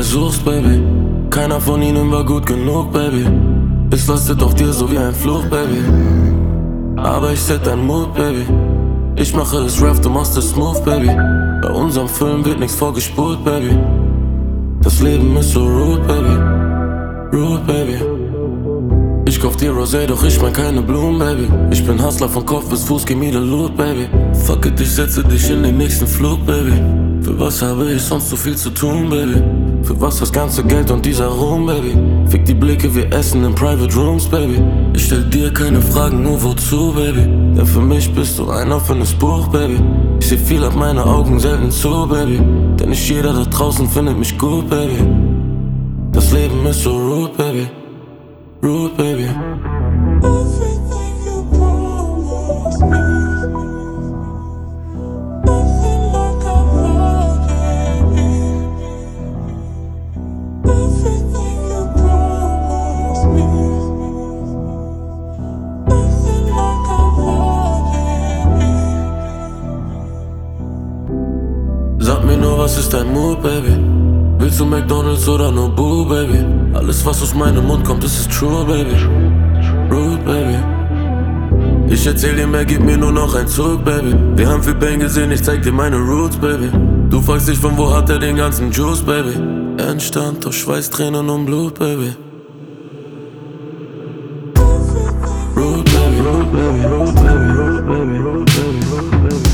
überall suchst, Baby. Keiner von ihnen war gut genug, Baby. Es lastet auf dir so wie ein Fluch, Baby. Aber ich set deinen Mut, Baby. Ich mache es rough, du machst es smooth, Baby. Bei unserem Film wird nichts vorgespult, Baby. Das Leben ist so rude, Baby. Rude, Baby. Ich kauf dir Rosé, doch ich mein keine Blumen, Baby. Ich bin Hustler von Kopf bis Fuß, gib mir den Loot, Baby. Fuck it, ich setze dich in den nächsten Flug, Baby. Für was habe ich sonst so viel zu tun, Baby? Für was das ganze Geld und dieser Ruhm, Baby? Fick die Blicke, wir essen in Private Rooms, Baby. Ich stell dir keine Fragen, nur wozu, Baby? Denn für mich bist du ein offenes Buch, Baby. Ich seh viel, hab meine Augen selten zu, Baby. Denn nicht jeder da draußen findet mich gut, Baby. Das Leben ist so rude, Baby. Rude, baby. Everything you promised me, nothing like I'm forgetting. Everything you promised me, nothing like I'm forgetting. Sag mir nur, was ist dein Mood, baby? Willst du McDonald's oder nur Boo, baby? Alles, was aus meinem Mund kommt, das ist true, baby. Rude, baby. Ich erzähl dir mehr, gib mir nur noch ein Zug, baby. Wir haben viel Pain gesehen, ich zeig dir meine Roots, baby. Du fragst dich, von wo hat er den ganzen Juice, baby? Entstand aus Schweiß, Tränen und Blut, baby. Rude, baby. Rude, baby. Rude, baby. Rude, baby. Rude, baby. Rude, baby.